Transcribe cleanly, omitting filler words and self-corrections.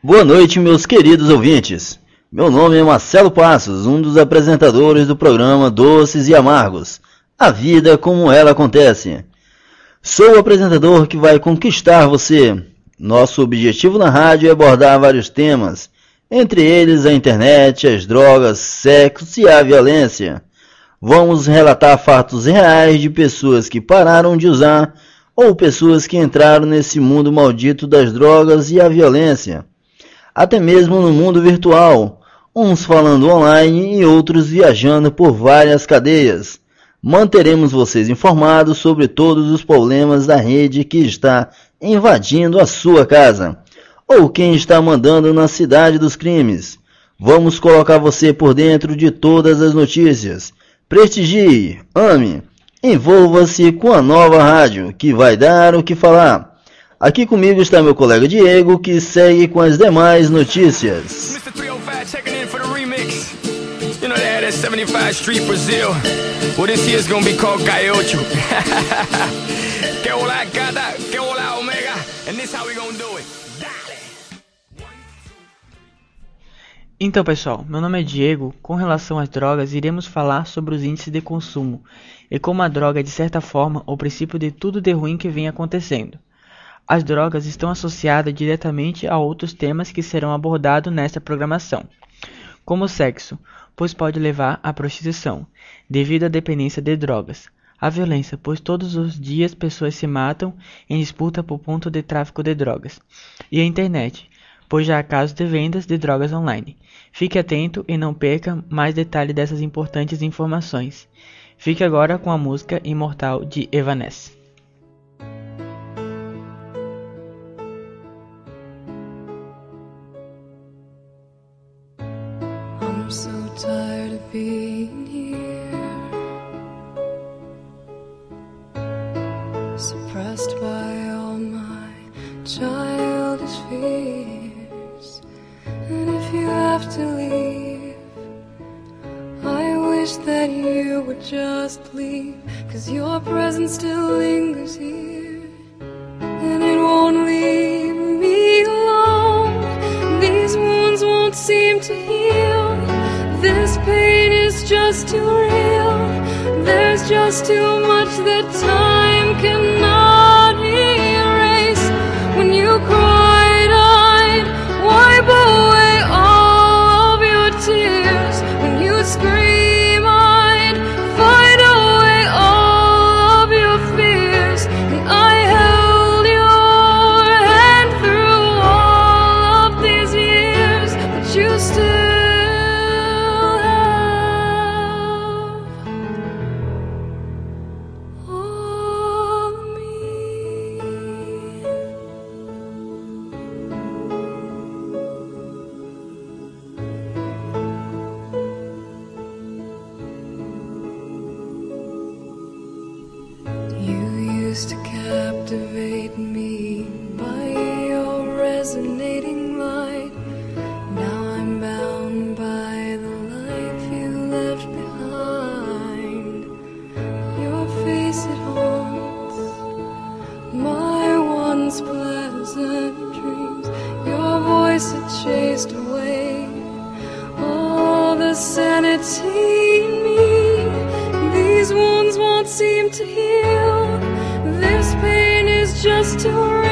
Boa noite, meus queridos ouvintes. Meu nome é Marcelo Passos, um dos apresentadores do programa Doces e Amargos, a vida como ela acontece. Sou o apresentador que vai conquistar você. Nosso objetivo na rádio é abordar vários temas, entre eles a internet, as drogas, sexo e a violência. Vamos relatar fatos reais de pessoas que pararam de usar ou pessoas que entraram nesse mundo maldito das drogas e a violência. Até mesmo no mundo virtual, uns falando online e outros viajando por várias cadeias. Manteremos vocês informados sobre todos os problemas da rede que está invadindo a sua casa, ou quem está mandando na cidade dos crimes. Vamos colocar você por dentro de todas as notícias. Prestigie, ame, envolva-se com a nova rádio, que vai dar o que falar. Aqui comigo está meu colega Diego, que segue com as demais notícias. Então pessoal, meu nome é Diego. Com relação às drogas, iremos falar sobre os índices de consumo e como a droga é de certa forma o princípio de tudo de ruim que vem acontecendo. As drogas estão associadas diretamente a outros temas que serão abordados nesta programação, como o sexo, pois pode levar à prostituição, devido à dependência de drogas, a violência, pois todos os dias pessoas se matam em disputa por ponto de tráfico de drogas, e a internet, pois já há casos de vendas de drogas online. Fique atento e não perca mais detalhes dessas importantes informações. Fique agora com a música Imortal de Evanescence. I'm so tired of being here, suppressed by all my childish fears. And if you have to leave, I wish that you would just leave, 'cause your presence still lingers here, and it won't leave me alone. These wounds won't seem to heal. This pain is just too real. There's just too much that time cannot erase. When you cried, I'd wipe away all of your tears. When you scream, I'd fight away all of your fears. And I held your hand through all of these years, but you still to captivate me by your resonating light. Now I'm bound by the life you left behind. Your face, it haunts my once pleasant dreams. Your voice, it chased away all the sanity in me. These wounds won't seem to heal. This pain is just too real.